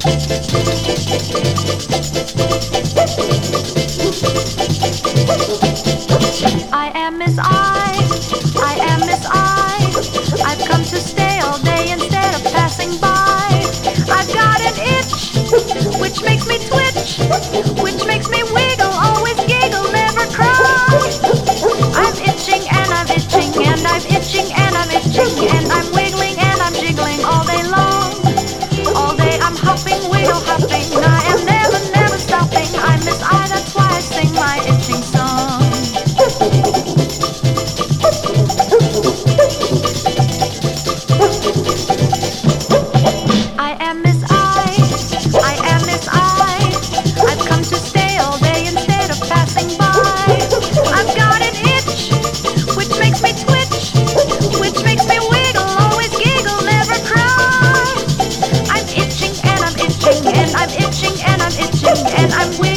I am Miss I am Miss I've come to stay all day instead of passing by. I've got an itch, which makes me twitch, which makes me wiggle, always giggle, never cry. I'm itching and I'm itching and I'm itching and I'm itching and I'm wiggling and I'm jiggling all day long. All day I'm hopping, wiggle hopping, I am never, never stopping. I'm Miss I, that's why I sing my itching song. I am Miss I am Miss I've come to stay all day instead of passing by. I've got an itch, which makes me twitch, which makes me wiggle, always giggle, never cry. I'm itching and I'm itching and I'm itching and I'm itching and I'm wiggling.